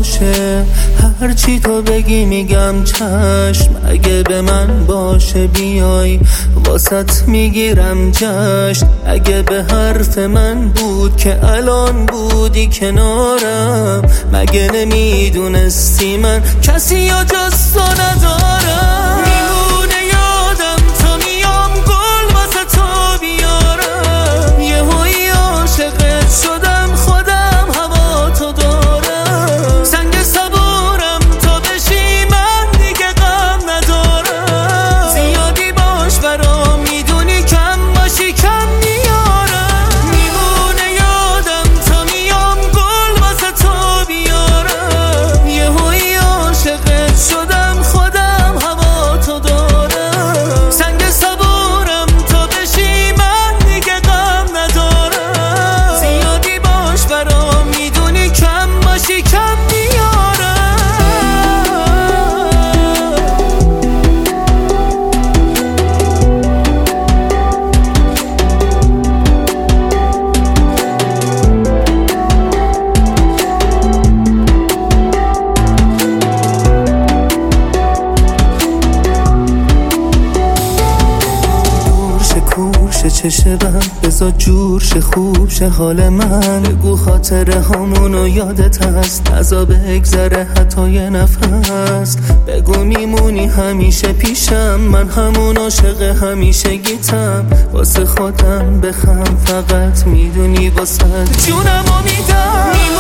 باشه، هرچی تو بگی میگم چشم. اگه به من باشه بیای واسط میگیرم جشن. اگه به حرف من بود که الان بودی کنارم، مگه نمیدونستی من کسی یا جز تو ندارم. میمونه یادم تا میام گل واسه تو بیارم، یهویی عاشقت شدم خودم هوا تو دارم. سنگ صبورم تا بشی من دیگه غم ندارم. زیادی باش برام میدونی کم باشی کم میارم. میمونه یادم تا میام گل واسه تو بیارم، یهویی عاشقت شدم خودم هوا تو دارم. سنگ صبورم تا بشی من دیگه غم ندارم. زیادی باش برام میدونی کم باشی کم میارم. کورش چشه بم بزا جور شه خوب شه حال من. بگو خاطره همونو یادت هست، نزا بگذره حتی یه نفس. بگو میمونی همیشه پیشم، من همون عاشق همیشه گیتم. واسه خودم بخم فقط میدونی واسه جونمو میدم.